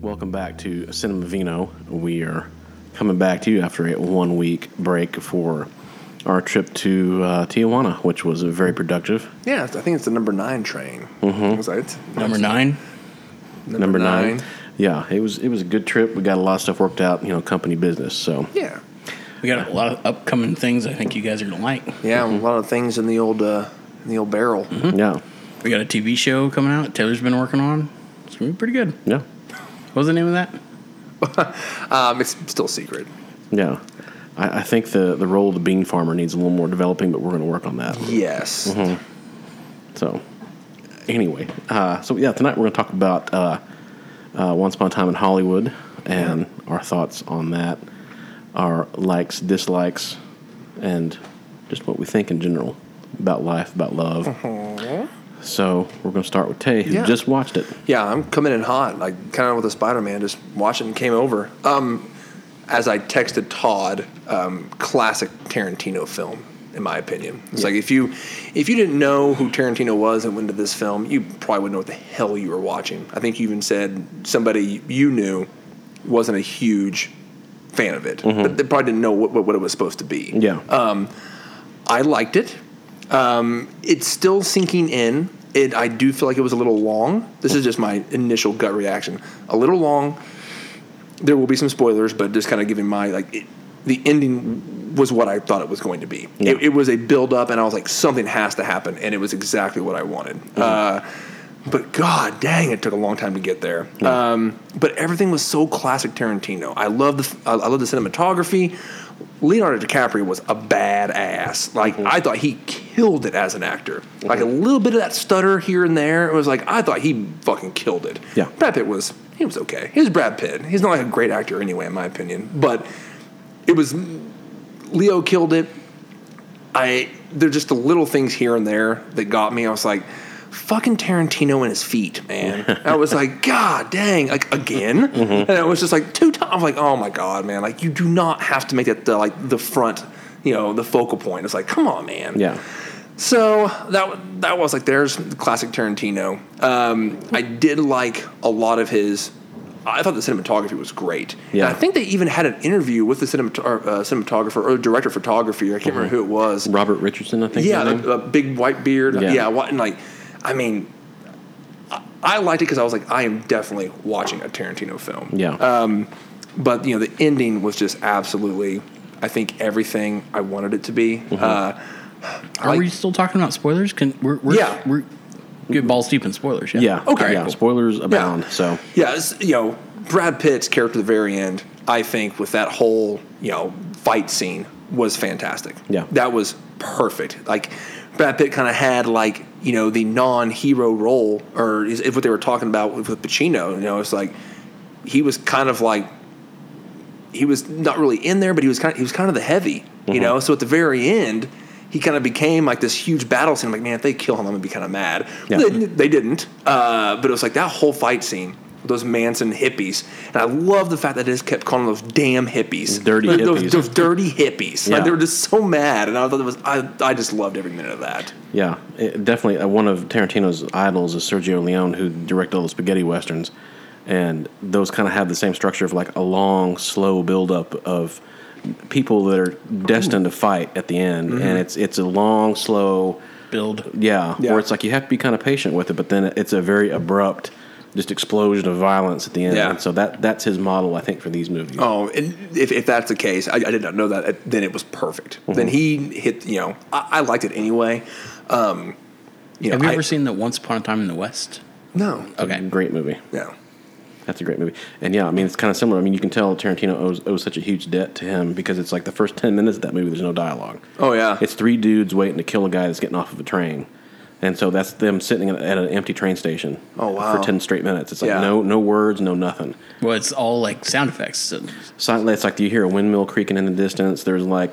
Welcome back to Cinema Vino. We are coming back to you after a 1 week break for our trip to Tijuana, which was very productive. Yeah, I think it's the number 9 train. Mm-hmm. Number 9? Number 9. Yeah, it was a good trip. We got a lot of stuff worked out, company business. So yeah, we got a lot of upcoming things I think you guys are gonna like. Yeah, a lot of things in the old barrel. Mm-hmm. Yeah, we got a TV show coming out. Taylor's been working on. It's gonna be pretty good. Yeah. What was the name of that? It's still a secret. Yeah. I think the role of the bean farmer needs a little more developing, but we're going to work on that. Yes. Mm-hmm. So, anyway. Tonight we're going to talk about Once Upon a Time in Hollywood and our thoughts on that, our likes, dislikes, and just what we think in general about life, about love. Uh-huh. So, we're going to start with Tay, who just watched it. Yeah, I'm coming in hot, like kind of with a Spider-Man, just watching and came over. As I texted Todd, classic Tarantino film, in my opinion. It's like if you didn't know who Tarantino was and went into this film, you probably wouldn't know what the hell you were watching. I think you even said somebody you knew wasn't a huge fan of it. Mm-hmm. But they probably didn't know what it was supposed to be. Yeah. I liked it. It's still sinking in. I do feel like it was a little long. This is just my initial gut reaction. A little long. There will be some spoilers, but just kind of giving the ending was what I thought it was going to be. Yeah. It was a build-up, and I was like, something has to happen, and it was exactly what I wanted. Mm-hmm. But god dang, it took a long time to get there. Yeah. But everything was so classic Tarantino. I love the cinematography. Leonardo DiCaprio was a badass. I thought he killed it as an actor. Like a little bit of that stutter here and there. It was like, I thought he fucking killed it. Yeah. Brad Pitt was okay. He was Brad Pitt. He's not like a great actor anyway, in my opinion. But it was, Leo killed it. There's just the little things here and there that got me. I was like, fucking Tarantino and his feet, man. I was like, god dang, again? Mm-hmm. And it was just like 2 times. I'm like, oh my god, man. You do not have to make that the front, the focal point. It's like, come on, man. Yeah. So that was there's the classic Tarantino. I did like a lot of his. I thought the cinematography was great. Yeah. And I think they even had an interview with the cinematographer or director of photography. I can't remember who it was. Robert Richardson, I think. Yeah, a big white beard. Yeah, and I liked it because I was like, I am definitely watching a Tarantino film. Yeah. But the ending was just absolutely, I think, everything I wanted it to be. Mm-hmm. Are we still talking about spoilers? We're get balls deep in spoilers. Yeah. Yeah. Okay. Yeah. Cool. Spoilers abound. Yeah. So. Yeah. Brad Pitt's character at the very end, I think, with that whole fight scene was fantastic. Yeah. That was perfect. Brad Pitt kind of had the non-hero role, or is what they were talking about with Pacino. It's like he was kind of he was not really in there, but he was kind of the heavy. Mm-hmm. So at the very end, he kind of became this huge battle scene. I'm like, man, if they kill him, I'm gonna be kind of mad. Yeah. They didn't, but it was that whole fight scene with those Manson hippies, and I love the fact that they just kept calling those damn hippies, dirty hippies, those dirty hippies. Yeah. They were just so mad, and I thought it was. I just loved every minute of that. Yeah, definitely. One of Tarantino's idols is Sergio Leone, who directed all the spaghetti westerns, and those kind of have the same structure of a long, slow buildup of people that are destined to fight at the end, mm-hmm. and it's a long, slow build. Yeah, where it's you have to be kind of patient with it, but then it's a very abrupt, just explosion of violence at the end. Yeah. And so that's his model, I think, for these movies. Oh, and if that's the case, I did not know that. Then it was perfect. Mm-hmm. Then he hit. I liked it anyway. Have you ever seen the Once Upon a Time in the West? No. Okay. Great movie. Yeah. That's a great movie. And yeah, it's kind of similar. You can tell Tarantino owes such a huge debt to him because it's the first 10 minutes of that movie, there's no dialogue. Oh, yeah. It's 3 dudes waiting to kill a guy that's getting off of a train. And so that's them sitting at an empty train station. Oh, wow. For 10 straight minutes. It's no words, no nothing. Well, it's all sound effects. Silently, it's you hear a windmill creaking in the distance. There's one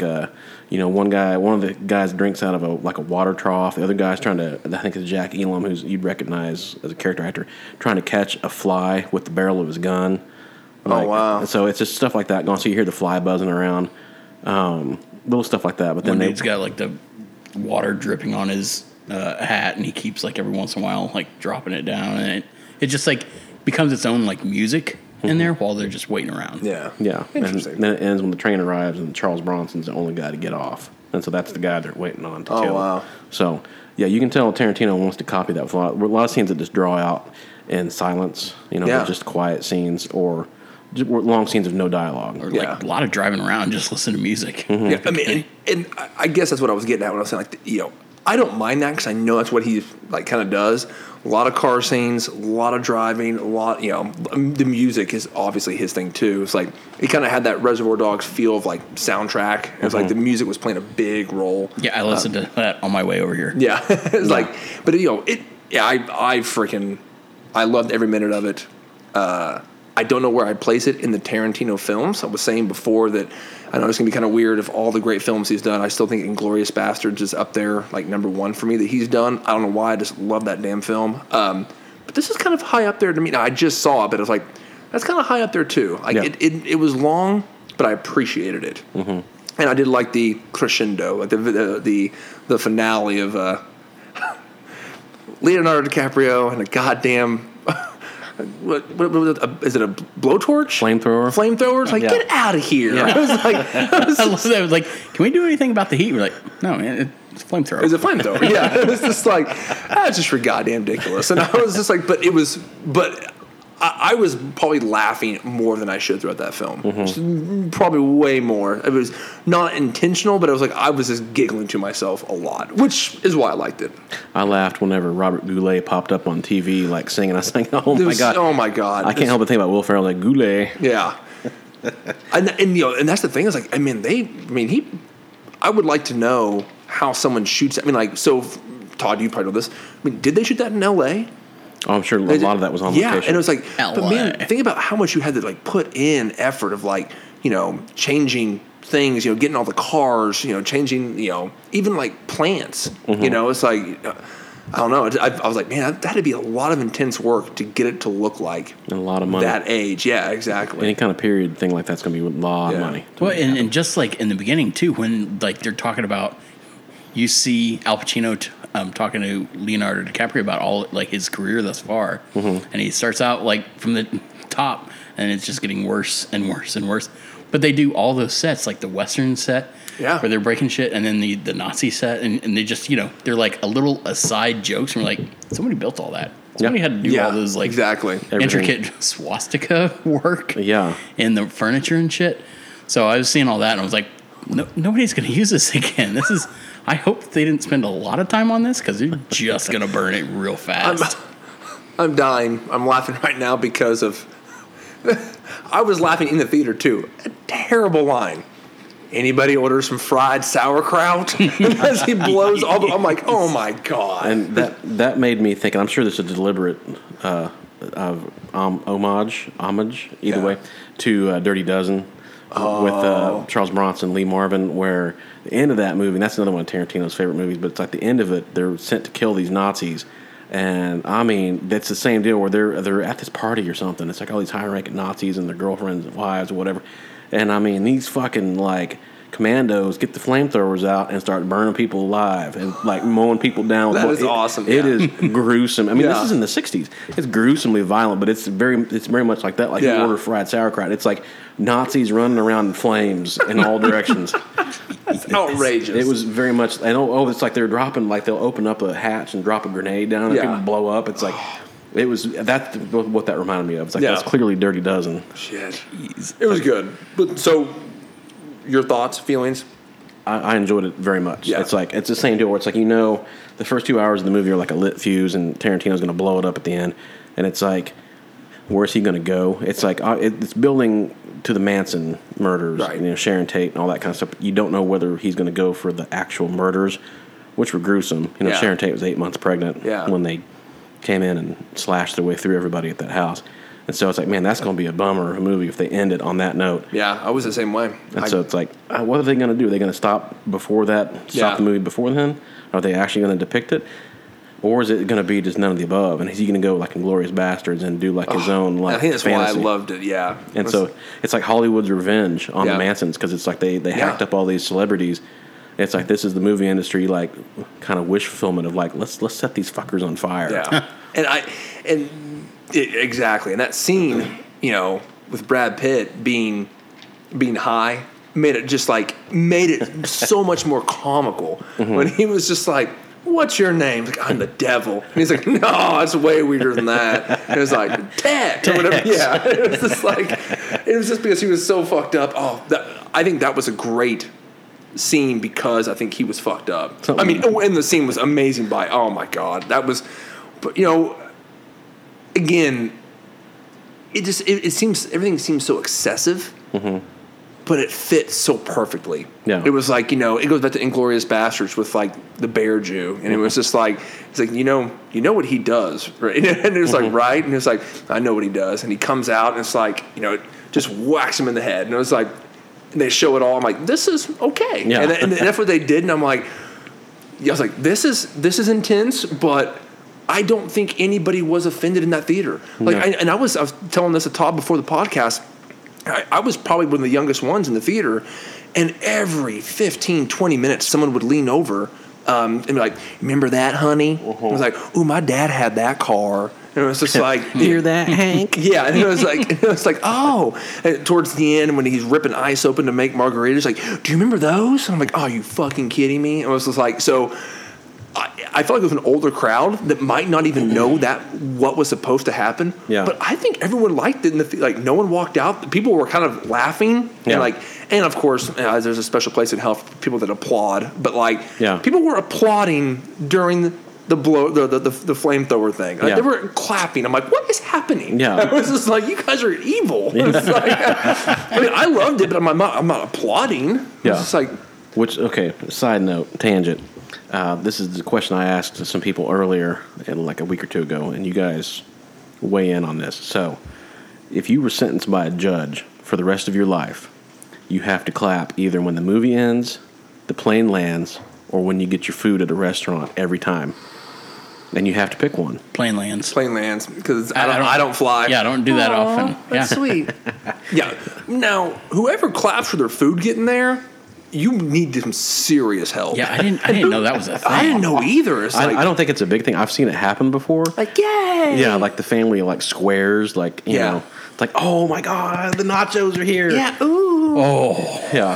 of the guys drinks out of a water trough. The other guy's trying to, I think it's Jack Elam, who's you'd recognize as a character actor, trying to catch a fly with the barrel of his gun. Oh, wow. So it's just stuff like that going. So you hear the fly buzzing around, little stuff like that. But then dude's got the water dripping on his hat, and he keeps every once in a while dropping it down, and it just becomes its own music. in there while they're just waiting around. Yeah. Yeah. Interesting. And then it ends when the train arrives and Charles Bronson's the only guy to get off. And so that's the guy they're waiting on to kill. Oh, wow. So, yeah, you can tell Tarantino wants to copy that with a lot of scenes that just draw out in silence, just quiet scenes or just long scenes of no dialogue. Or like a lot of driving around, just listen to music. Mm-hmm. Yeah, I mean, and I guess that's what I was getting at when I was saying, like, I don't mind that because I know that's what he like kind of does. A lot of car scenes, a lot of driving, a lot. The music is obviously his thing too. It's like he kind of had that Reservoir Dogs feel of like soundtrack. It was like the music was playing a big role. Yeah, I listened to that on my way over here. Yeah, it's like, but I loved every minute of it. I don't know where I'd place it in the Tarantino films. I was saying before that I know it's going to be kind of weird of all the great films he's done. I still think Inglourious Bastards is up there, like number one for me that he's done. I don't know why. I just love that damn film. But this is kind of high up there to me. Now, I just saw it, but it was like, that's kind of high up there too. Like it was long, but I appreciated it. Mm-hmm. And I did like the crescendo, like the finale of Leonardo DiCaprio and a goddamn... What is it? A blowtorch? Flamethrower? It's like, get out of here. Yeah. I was like, I love that. It was like, can we do anything about the heat? We're like, no, man, it's a flamethrower. It's a flamethrower. Yeah. It was just like, that's just for goddamn ridiculous. And I was just like, I was probably laughing more than I should throughout that film. Mm-hmm. Probably way more. It was not intentional, but I was just giggling to myself a lot, which is why I liked it. I laughed whenever Robert Goulet popped up on TV, like singing. I was like, oh my god! I can't help but think about Will Ferrell, like Goulet. Yeah, and that's the thing is like, I would like to know how someone shoots. I mean, like, so Todd, you probably know this. I mean, did they shoot that in L.A.? Oh, I'm sure a lot of that was on location. Yeah, and it was like, LA. But man, think about how much you had to like put in effort of like, changing things, getting all the cars, changing, even like plants. Mm-hmm. It's like, I don't know. I was like, man, that had to be a lot of intense work to get it to look like and a lot of money. That age, yeah, exactly. Any kind of period thing like that's going to be a lot of money. Well, and just like in the beginning too, when like they're talking about, you see Al Pacino talking to Leonardo DiCaprio about all like his career thus far, and he starts out like from the top, and it's just getting worse and worse and worse. But they do all those sets, like the Western set, where they're breaking shit, and then the Nazi set, and they just they're like a little aside jokes, and we're like, somebody built all that. Somebody had to do all those like intricate swastika work, in the furniture and shit. So I was seeing all that, and I was like, nobody's going to use this again. This is. I hope they didn't spend a lot of time on this because they're just going to burn it real fast. I'm dying. I'm laughing right now because of... I was laughing in the theater, too. A terrible line. Anybody order some fried sauerkraut? As he blows all the... I'm like, oh, my God. And that made me think, and I'm sure this is a deliberate homage, either way, to Dirty Dozen. With Charles Bronson, Lee Marvin, where the end of that movie, and that's another one of Tarantino's favorite movies, but it's like the end of it, they're sent to kill these Nazis. And I mean, that's the same deal where they're at this party or something. It's like all these high-ranking Nazis and their girlfriends and wives or whatever. And I mean, these fucking like commandos get the flamethrowers out and start burning people alive and like mowing people down. That is awesome. It is gruesome. I mean, this is in the 60s. It's gruesomely violent, but it's very much like that. Like you order fried sauerkraut. It's like Nazis running around in flames in all directions. That's outrageous. It was very much. And it's like they're dropping. Like they'll open up a hatch and drop a grenade down and people blow up. It's like. It was that's what that reminded me of. It's like that's clearly Dirty Dozen. Shit, jeez. It was good. But so, your thoughts, feelings? I enjoyed it very much. Yeah. It's like it's the same deal where it's like the first 2 hours of the movie are like a lit fuse, and Tarantino's going to blow it up at the end, and it's like, where's he going to go? It's like it's building to the Manson murders, right. Sharon Tate and all that kind of stuff. You don't know whether he's going to go for the actual murders, which were gruesome. Sharon Tate was 8 months pregnant when they came in and slashed their way through everybody at that house. And so it's like, man, that's going to be a bummer of a movie if they end it on that note. Yeah, I was the same way. And so it's like, what are they going to do? Are they going to stop before that, stop the movie before then? Are they actually going to depict it? Or is it going to be just none of the above? And is he going to go like Inglourious Bastards and do like his own like I think that's fantasy? why I loved it, yeah. And so it's like Hollywood's revenge on the Mansons, because it's like they hacked up all these celebrities. It's like this is the movie industry like kind of wish fulfillment of like let's set these fuckers on fire. Yeah, exactly. And that scene, with Brad Pitt being high made it so much more comical when he was just like, "What's your name?" Like, "I'm the devil." And he's like, "No, it's way weirder than that." And it was like, "Tex," or whatever. Yeah, it was just because he was so fucked up. I think that was a great scene because I think he was fucked up. I mean, and the scene was amazing. Oh my god, that was. But again, it seems everything seems so excessive. But it fits so perfectly. Yeah. It was like, it goes back to Inglourious Bastards with like the bear Jew. And it was just like, it's like, you know what he does, right? And it was like, right? And it's like, I know what he does. And he comes out and it's like, just whacks him in the head. And it was like, and they show it all. I'm like, this is okay. Yeah. And that's what they did. And I'm like, I was like, this is intense, but I don't think anybody was offended in that theater. Like, No. I was telling this to Todd before the podcast. I was probably one of the youngest ones in the theater, and every 15, 20 minutes, someone would lean over and be like, "Remember that, honey?" I was like, "Ooh, my dad had that car." And it was just like, Hear that, Hank? yeah. And it was like, oh. And towards the end, when he's ripping ice open to make margaritas, like, "Do you remember those?" And I'm like, "Oh, are you fucking kidding me?" And it was just like, so. I felt like it was an older crowd that might not even know what was supposed to happen. Yeah. But I think everyone liked it. Like, no one walked out. People were kind of laughing. Yeah. And of course, there's a special place in hell for people that applaud. But Yeah. people were applauding during the flamethrower thing. Like, Yeah. they were clapping. I'm like, what is happening? Yeah. I was just like, you guys are evil. It's like, I mean, I loved it, but I'm not applauding. Yeah. It's just like, Side note, tangent. This is the question I asked to some people earlier, like a week or two ago, and you guys weigh in on this. So, if you were sentenced by a judge for the rest of your life, you have to clap either when the movie ends, the plane lands, or when you get your food at a restaurant every time. And you have to pick one. Plane lands. plane lands because I don't fly. Yeah, I don't do that often. That's Yeah. sweet. Yeah. Now, whoever claps for their food getting there, you need some serious help. Yeah, I didn't know that was a thing. I didn't know either. It's like, I don't think it's a big thing. I've seen it happen before. like, yay. Yeah, like the family like squares, like you Yeah. know, it's like, oh my god, the nachos are here. Yeah. Ooh. Oh, Yeah.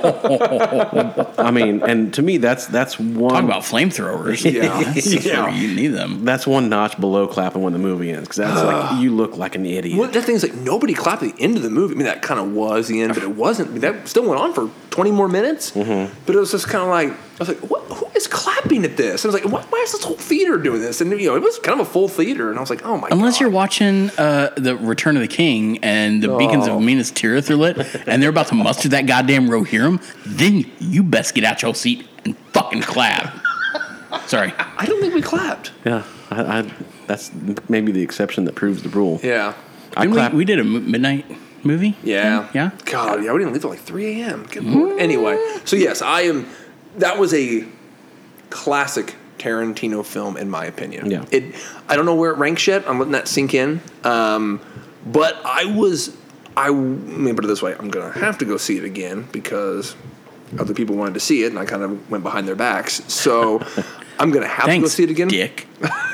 I mean, and to me, that's one. talk about flamethrowers. Yeah. That's Yeah. where you need them. That's one notch below clapping when the movie ends, because that's like you look like an idiot. Well, that thing's like nobody clapped at the end of the movie. I mean, that kind of was the end, but it wasn't. I mean, that still went on for 20 more minutes. Mm-hmm. But it was just kind of like, I was like, what? Who is clapping at this? And I was like, why is this whole theater doing this? And it was kind of a full theater, and I was like, oh my god. Unless you're watching the Return of the King and the beacons of Minas Tirith are lit, and they're about to muster that goddamn Rohirrim, then you best get out your seat and fucking clap. Sorry. I don't think we clapped. Yeah, I that's maybe the exception that proves the rule. Yeah. I clap. We did a midnight movie. Yeah. Yeah. God, yeah, we didn't leave till like 3 a.m. Good Lord. Anyway, so yes, that was a classic Tarantino film, in my opinion. Yeah. I don't know where it ranks yet. I'm letting that sink in. But let me put it this way. I'm going to have to go see it again because other people wanted to see it, and I kind of went behind their backs. So I'm going to have to go see it again. Dick.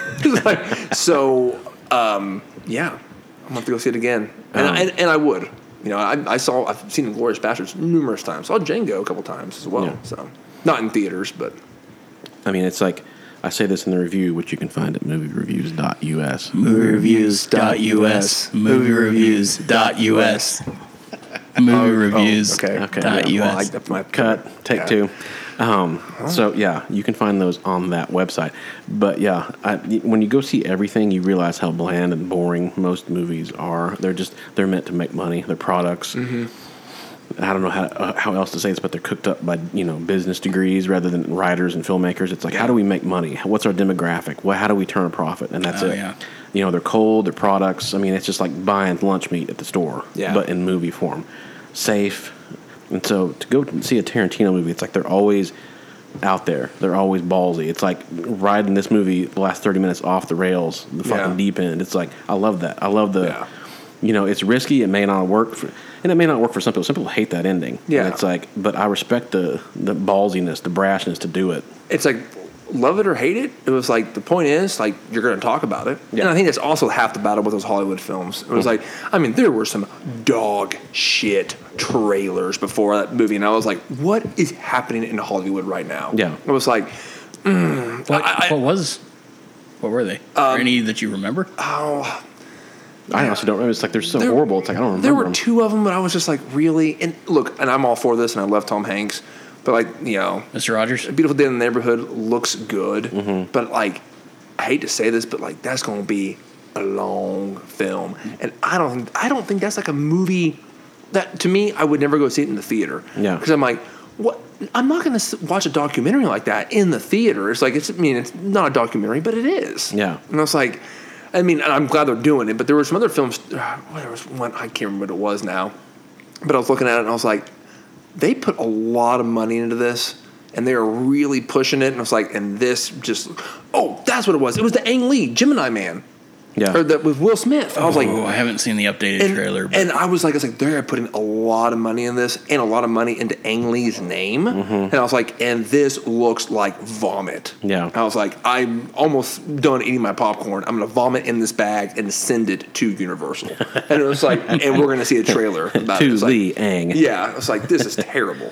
So, yeah, I'm going to have to go see it again. And I would. You know, I've seen Inglourious Bastards numerous times. Saw Django a couple times as well. Yeah. So, not in theaters, but. I mean, it's like I say this in the review, which you can find at moviereviews.us. Moviereviews.us. Moviereviews.us. Moviereviews.us. Okay. Well, that's my Cut. Take two. So yeah, you can find those on that website. But yeah, when you go see everything, you realize how bland and boring most movies are. They're meant to make money. They're products. Mm-hmm. I don't know how else to say this, but they're cooked up by business degrees rather than writers and filmmakers. It's like, how do we make money? What's our demographic? How do we turn a profit? And that's it. Yeah. They're cold. They're products. I mean, it's just like buying lunch meat at the store, but in movie form, safe. And so to go see a Tarantino movie, it's like they're always out there. They're always ballsy. It's like riding this movie the last 30 minutes off the rails, the fucking deep end. It's like, I love that. I love the, it's risky. It may not work and it may not work for some people. Some people hate that ending. Yeah. And it's like, but I respect the ballsiness, the brashness to do it. It's like love it or hate it, it was like the point is like you're going to talk about it. Yeah. And I think that's also half the battle with those Hollywood films. It was like, I mean, there were some dog shit trailers before that movie, and I was like, what is happening in Hollywood right now? Yeah. It was like, What were they? Are any that you remember? oh, I honestly don't remember. It's like they're so horrible. It's like I don't remember. there were them. 2 of them, but I was just like, really? And look, and I'm all for this, and I love Tom Hanks, but like, you know, Mr. Rogers? A Beautiful Day in the Neighborhood looks good, Mm-hmm. but like, I hate to say this, but like, that's going to be a long film, and I don't think that's like a movie that to me I would never go see it in the theater. Yeah. Because I'm like, what? I'm not going to watch a documentary like that in the theater. It's like it's not a documentary, but it is. Yeah. And I was like, I mean, and I'm glad they're doing it, but there were some other films. There was one I can't remember what it was now, but I was looking at it and I was like, they put a lot of money into this, and they are really pushing it. And I was like, and this just, oh, that's what it was. It was the Ang Lee Gemini Man, Yeah. or that with Will Smith. I was like, Oh, I haven't seen the updated trailer. But and I was like, they're putting a lot of money in this and a lot of money into Ang Lee's name. And I was like, and this looks like vomit. Yeah. I was like, I'm almost done eating my popcorn. I'm going to vomit in this bag and send it to Universal. And it was like, and we're going to see a trailer about it. To It was like, the Ang. yeah. It's like, this is terrible.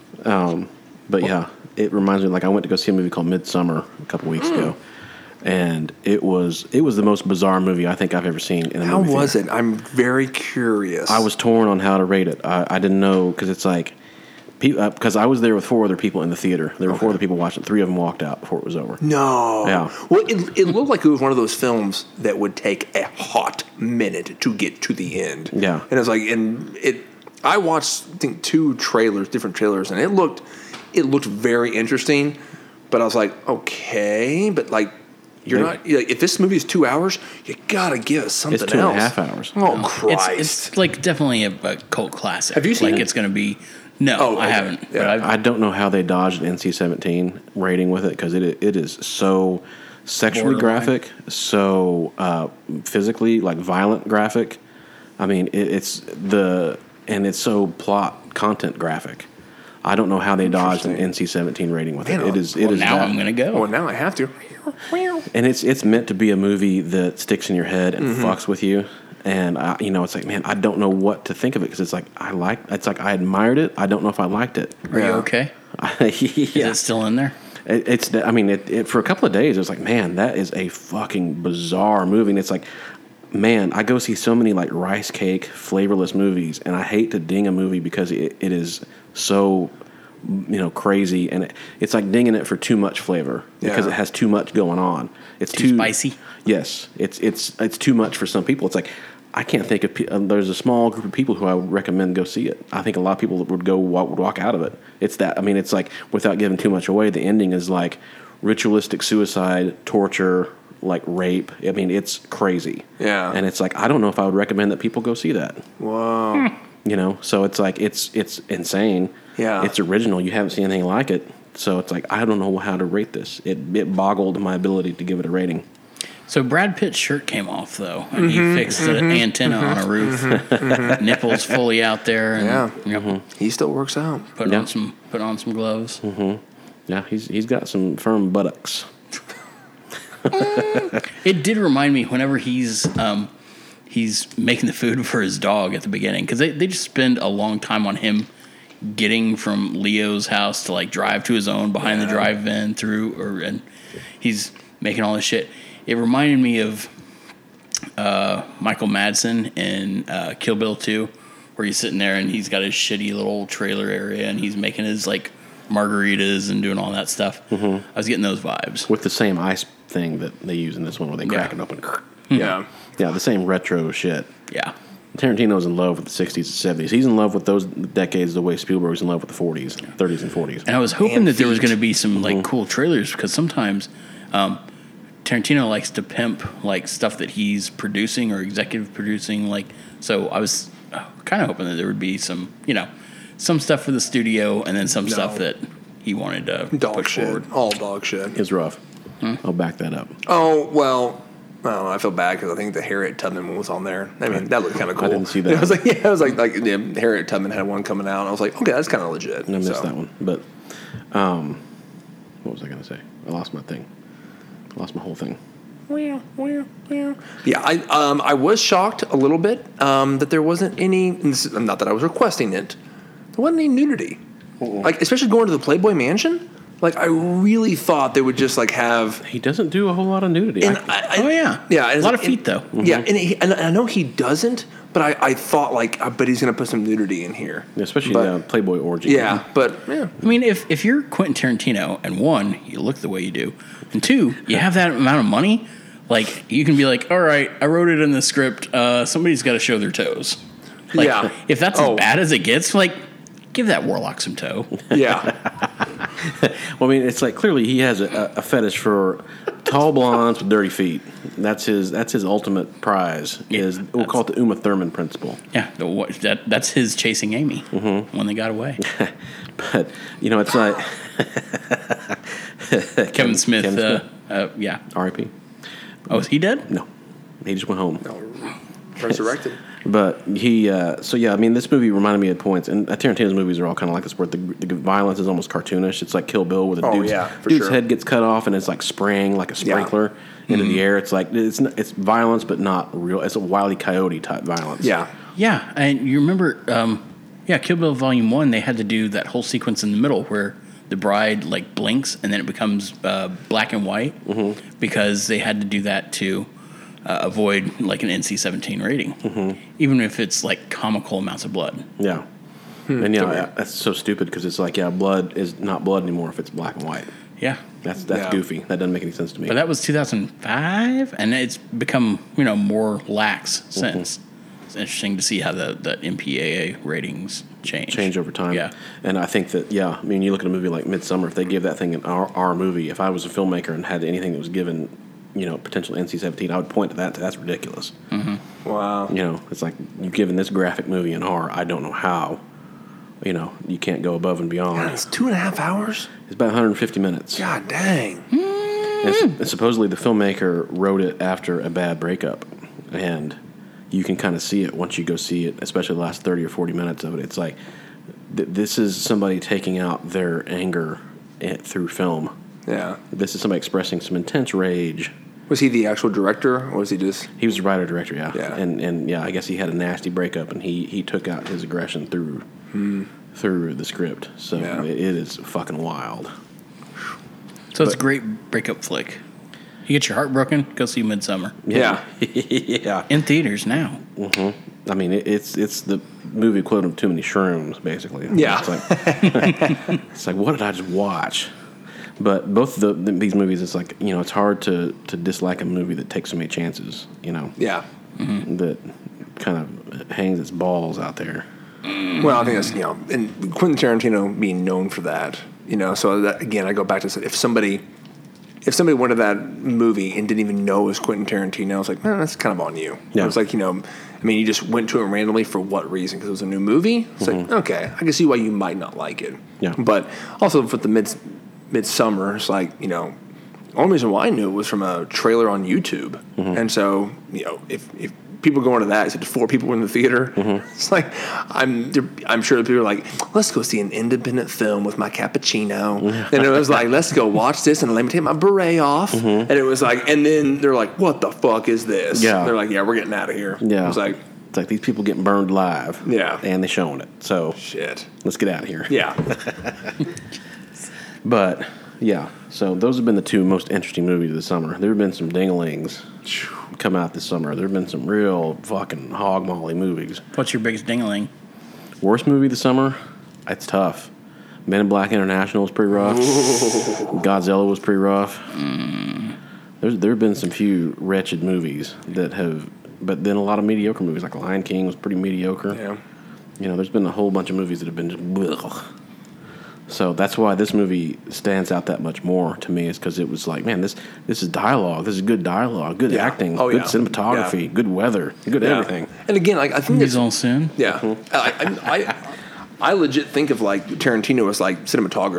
But yeah, it reminds me, like, I went to go see a movie called Midsummer a couple weeks ago, and it was the most bizarre movie I think I've ever seen in a How movie was theater. it? I'm very curious. I was torn on how to rate it. I didn't know, because it's like, because I was there with 4 other people in the theater. There were 4 other people watching. 3 of them walked out before it was over. No. Yeah. Well, it looked like it was one of those films that would take a hot minute to get to the end. Yeah. And it's like, I watched, I think, 2 different trailers, and it looked very interesting, but I was like, okay, but like, if this movie is 2 hours, you gotta give us something else. It's 2.5 hours. Oh, Christ. it's like definitely a cult classic. Have you seen like it? It's going to be. No, Oh, okay. I haven't. Yeah. But I don't know how they dodged an NC-17 rating with it, because it is so sexually Borderline. graphic, so physically, like, violent graphic. I mean, it's so plot content graphic. I don't know how they dodged an NC-17 rating with it. Man, It is now that. I'm going to go. Well, now I have to. And it's meant to be a movie that sticks in your head and fucks with you. And it's like, man, I don't know what to think of it, because it's like I admired it. I don't know if I liked it. Are you Yeah. okay? Is Yeah. it still in there? It for a couple of days, it was like, man, that is a fucking bizarre movie. And it's like, man, I go see so many like rice cake, flavorless movies, and I hate to ding a movie because it is so, crazy, and it's like dinging it for too much flavor because Yeah. it has too much going on. It's Too spicy? Yes, it's too much for some people. It's like, I can't think of. There's a small group of people who I would recommend go see it. I think a lot of people would walk out of it. It's that. I mean, it's like, without giving too much away, the ending is like ritualistic suicide, torture, like rape. I mean, it's crazy. Yeah. And it's like, I don't know if I would recommend that people go see that. Whoa. So it's like, it's insane. Yeah. It's original. You haven't seen anything like it. So it's like, I don't know how to rate this. It boggled my ability to give it a rating. So Brad Pitt's shirt came off, though, and he fixed an antenna on a roof. Nipples fully out there. And, Yeah. Yep, He still works out. putting Yeah. on some gloves. Yeah, he's got some firm buttocks. It did remind me whenever he's making the food for his dog at the beginning, because they just spend a long time on him getting from Leo's house to like drive to his own behind the drive-in and he's making all this shit. It reminded me of Michael Madsen in Kill Bill 2, where he's sitting there and he's got his shitty little trailer area and he's making his like margaritas and doing all that stuff. I was getting those vibes. With the same ice thing that they use in this one, where they crack it open. Yeah. Yeah, the same retro shit. Yeah. Tarantino's in love with the 60s and 70s. He's in love with those decades the way Spielberg's in love with the 40s, 30s, and 40s. And I was hoping And that there was feet. going to be some like cool trailers, because sometimes Tarantino likes to pimp like stuff that he's producing or executive producing. Like, so I was kind of hoping that there would be some, some stuff for the studio and then some stuff that he wanted to Dog push shit. forward. All dog shit. It's rough. I'll back that up. Oh, well, I don't know. I feel bad because I think the Harriet Tubman one was on there. I mean, that looked kind of cool. didn't see that. I was like, Harriet Tubman had one coming out. I was like, okay, that's kind of legit. I missed that one. But what was I going to say? I lost my thing. I lost my whole thing. Yeah, I was shocked a little bit that there wasn't any. Not that I was requesting it. There wasn't any nudity, like especially going to the Playboy Mansion. Like I really thought they would just like have. He doesn't do a whole lot of nudity. And yeah, a lot of feet though. Yeah, and I know he doesn't, but I thought like I bet he's gonna put some nudity in here, especially the Playboy orgy. Yeah, but yeah. I mean, if you're Quentin Tarantino, and one, you look the way you do, and two, you have that amount of money, like you can be like, all right, I wrote it in the script. Somebody's got to show their toes. Like, Yeah. If that's as bad as it gets, like, give that warlock some toe. Yeah. Well, I mean, it's like clearly he has a fetish for tall blondes with dirty feet. That's his ultimate prize. We'll call it the Uma Thurman principle. Yeah, that's his chasing Amy when they got away. But it's like Kevin Smith. Yeah. R.I.P. Oh, is he dead? No, he just went home. Resurrected. But he, so yeah, I mean, this movie reminded me at points, and Tarantino's movies are all kind of like this, where the violence is almost cartoonish. It's like Kill Bill, where the dude's head gets cut off, and it's like spraying like a sprinkler into the air. It's like it's violence, but not real. It's a Wile E. Coyote type violence. Yeah, and you remember, Kill Bill Volume 1, they had to do that whole sequence in the middle where the bride like blinks and then it becomes black and white because they had to do that to avoid like an NC-17 rating, even if it's like comical amounts of blood. Yeah. And that's so stupid because it's like, blood is not blood anymore if it's black and white. Yeah. That's goofy. That doesn't make any sense to me. But that was 2005, and it's become, more lax since. It's interesting to see how the MPAA ratings change over time. Yeah. And I think that, I mean, you look at a movie like Midsommar, if they gave that thing an R movie, if I was a filmmaker and had anything that was given, potential NC-17, I would point to that. That's ridiculous. Mm-hmm. Wow. It's like you've given this graphic movie an R. I don't know how. You can't go above and beyond. God, it's 2.5 hours? It's about 150 minutes. God dang. And supposedly the filmmaker wrote it after a bad breakup. And you can kind of see it once you go see it, especially the last 30 or 40 minutes of it. It's like this is somebody taking out their anger through film. Yeah. This is somebody expressing some intense rage. Was he the actual director, or was he just... He was the writer-director, yeah. Yeah. And I guess he had a nasty breakup, and he took out his aggression through the script. So it is fucking wild. So it's a great breakup flick. You get your heart broken, go see Midsommar. Yeah. Yeah. In theaters now. I mean, it's the movie equivalent of Too Many Shrooms, basically. Yeah. It's like what did I just watch? But both these movies, it's like, it's hard to dislike a movie that takes so many chances, Yeah. that kind of hangs its balls out there. Well, I think that's, and Quentin Tarantino being known for that, so that, again, I go back to if somebody went to that movie and didn't even know it was Quentin Tarantino, I was like, man, that's kind of on you. Yeah. It was like, you just went to it randomly for what reason? Because it was a new movie? It's like, okay, I can see why you might not like it. Yeah. But also for the Midsommar, it's like, the only reason why I knew it was from a trailer on YouTube. And so, if people go into that, it's 4 people in the theater. It's like, I'm sure that people are like, let's go see an independent film with my cappuccino. And it was like, let's go watch this and let me take my beret off. And it was like, and then they're like, what the fuck is this? Yeah. And they're like, yeah, we're getting out of here. Yeah. It was like, it's like these people getting burned live. Yeah. And they're showing it. So shit. Let's get out of here. Yeah. But, so those have been the 2 most interesting movies of the summer. There have been some dinglings come out this summer. There have been some real fucking hog molly movies. What's your biggest dingling? Worst movie of the summer? It's tough. Men in Black International was pretty rough. Ooh. Godzilla was pretty rough. There have been some few wretched movies that have, but then a lot of mediocre movies, like Lion King was pretty mediocre. Yeah. There's been a whole bunch of movies that have been just blech. So that's why this movie stands out that much more to me, is because it was like, man, this is dialogue. This is good dialogue, good acting, good cinematography, good weather, good everything. And again, like I think Mise en scène. I legit think of like Tarantino as like cinematography.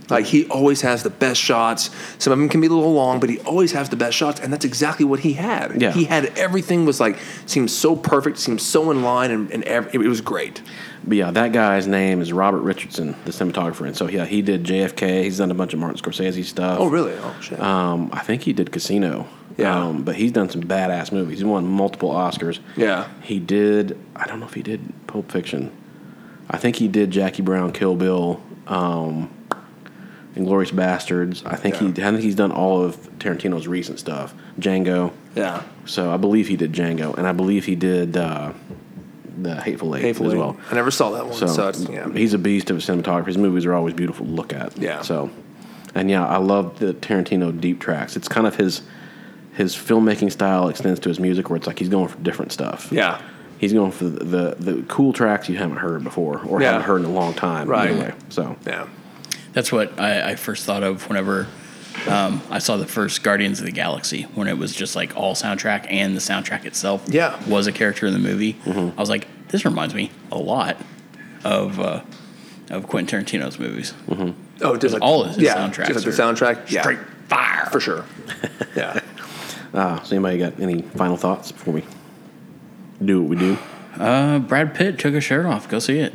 Like, he always has the best shots. Some of them can be a little long, but he always has the best shots, and that's exactly what he had. Yeah. He had everything was like, seemed so perfect, seemed so in line, and it was great. But yeah, that guy's name is Robert Richardson, the cinematographer. And so, yeah, he did JFK. He's done a bunch of Martin Scorsese stuff. Oh, really? Oh, shit. I think he did Casino. Yeah. But he's done some badass movies. He won multiple Oscars. Yeah. He did, I don't know if he did Pulp Fiction. I think he did Jackie Brown, Kill Bill, Inglourious Bastards. I think he's done all of Tarantino's recent stuff. Django. Yeah. So I believe he did Django. And I believe he did the Hateful Eight as well. I never saw that one. So it's, he's a beast of a cinematographer. His movies are always beautiful to look at. Yeah. So, and yeah, I love the Tarantino deep tracks. It's kind of his filmmaking style extends to his music, where it's like he's going for different stuff. Yeah. He's going for the cool tracks you haven't heard before or haven't heard in a long time. Right. Anyway, so yeah. That's what I first thought of whenever I saw the first Guardians of the Galaxy, when it was just like all soundtrack, and the soundtrack itself was a character in the movie. I was like, this reminds me a lot of Quentin Tarantino's movies. Oh, just like, all of his soundtracks. Just like the soundtrack. Yeah. Straight fire. For sure. Yeah. So anybody got any final thoughts before we do what we do? Brad Pitt took his shirt off. Go see it.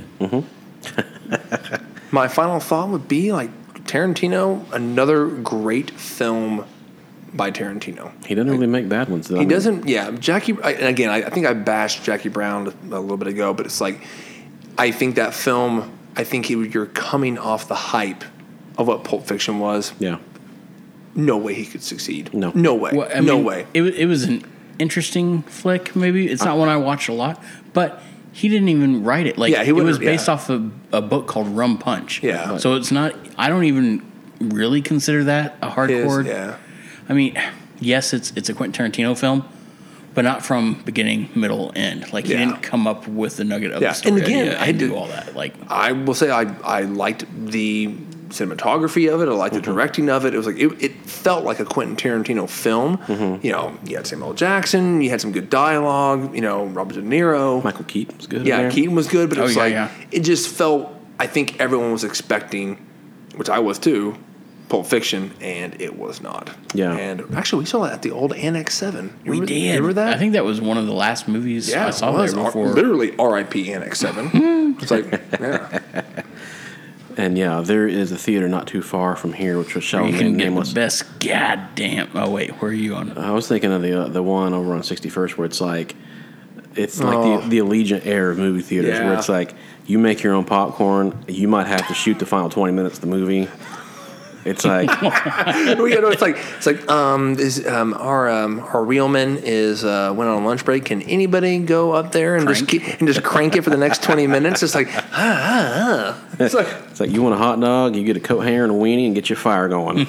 My final thought would be like Tarantino, another great film by Tarantino. He doesn't really make bad ones, though. He doesn't. Yeah, Jackie. And again, I think I bashed Jackie Brown a little bit ago, but it's like I think that film. I think you're coming off the hype of what Pulp Fiction was. Yeah. No way he could succeed. No way. Well, I no mean, way. It was an interesting flick. Maybe it's not one I watched a lot, but he didn't even write it. Like, it was based off of a book called Rum Punch. Yeah. So it's not. I don't even really consider that a hardcore. Yeah. I mean, yes, it's a Quentin Tarantino film, but not from beginning, middle, end. Like, he didn't come up with the nugget of the story. And again, I do all that. Like, I will say I liked the cinematography of it. I liked the directing of it. It was like it felt like a Quentin Tarantino film. You know, you had Samuel L. Jackson, you had some good dialogue. You know, Robert De Niro, Michael Keaton was good. Yeah, Keaton was good, but it was it just felt. I think everyone was expecting, which I was too, Pulp Fiction, and it was not. Yeah. And actually, we saw that at the old Annex 7. we did. Remember that? I think that was one of the last movies I saw there before. Literally R.I.P. Annex 7. It's like, yeah. And yeah, there is a theater not too far from here, which was You showing can get Nameless. the best goddamn. Oh wait, where are you on? I was thinking of the one over on 61st where it's like the Allegiant Air of movie theaters, where it's like you make your own popcorn. You might have to shoot the final 20 minutes of the movie. It's like it's like our wheelman is went on a lunch break. Can anybody go up there and just crank it for the next 20 minutes? It's like it's like you want a hot dog, you get a coat hanger and a weenie and get your fire going.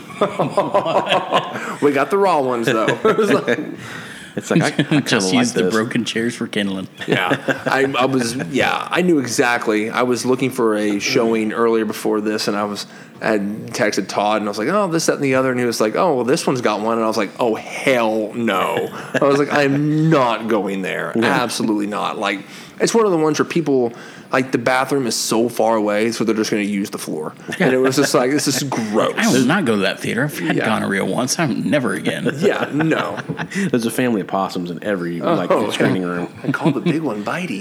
We got the raw ones though. It's like I just like use the this. broken chairs for kindling. Yeah, I knew exactly. I was looking for a showing earlier before this, and I had texted Todd, and I was like, oh, this, that, and the other, and he was like, oh, well, this one's got one, and I was like, oh, hell no. I was like, I'm not going there. No. Absolutely not. Like, it's one of the ones where people, like, the bathroom is so far away, so they're just going to use the floor. And it was just like, this is gross. I will not go to that theater. I've had gonorrhea once. I'm never again. Yeah, no. There's a family of possums in every screening room. I called the big one Bitey.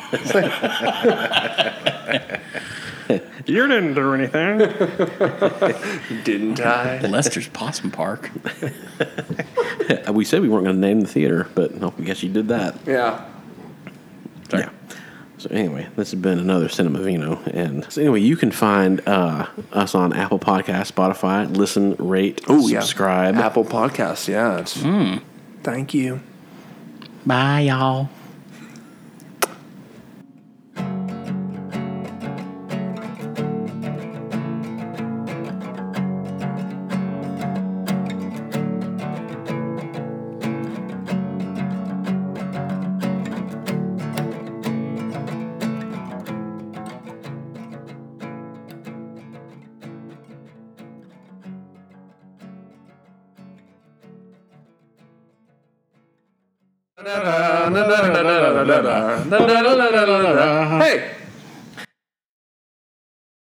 You didn't do anything. Didn't I? Lester's Possum Park. We said we weren't going to name the theater, but I guess you did that. Yeah. Sorry. Yeah. So anyway, this has been another Cinema Vino. And so anyway, you can find us on Apple Podcasts, Spotify, listen, rate, subscribe. Yeah. Apple Podcasts, yeah. Thank you. Bye, y'all. Hey!